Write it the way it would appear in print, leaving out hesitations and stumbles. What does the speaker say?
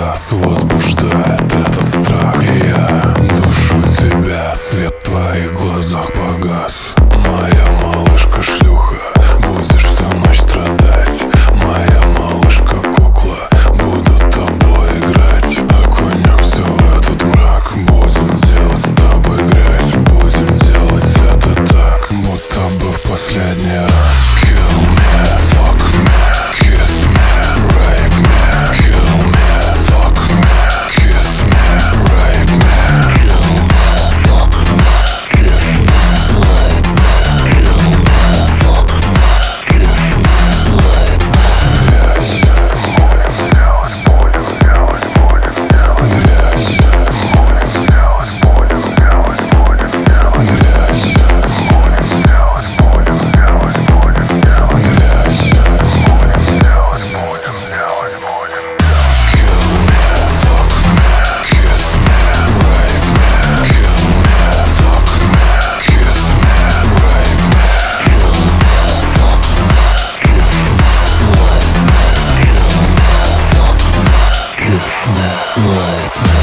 погас, возбуждает этот страх. И я душу тебя, свет в твоих глазах погас. Моя малышка шлюха, будешь всю ночь страдать. Моя малышка кукла, буду тобой играть. Окунемся в этот мрак, будем делать с тобой грязь. Будем делать это так, будто бы в последний раз. Kill me, fuck me, kiss me, rape me. Kill me, fuck me, kiss me, rape me. Kill me, fuck me, kiss me, rape me. Kill me, fuck me, kiss me, rape me. Грязь, будем делать, будем делать, будем делать. Грязь, будем делать, будем делать, будем делать. Грязь, будем делать, будем делать, будем делать. Грязь, будем делать, будем делать, будем делать. Kill me, fuck me, kiss me, rape me. Kill me, fuck me, kiss me, rape me. Kill me, fuck me, kiss me, rape me. Kill me, fuck me, kiss me, rape me.